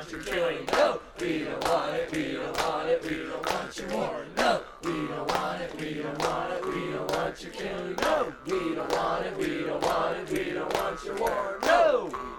want your killing. No, we don't want it, we don't want it, we don't want your war. No, we don't want it, we don't want it, we don't want your killing. No, we don't want it, we don't want it, we don't want your war. No.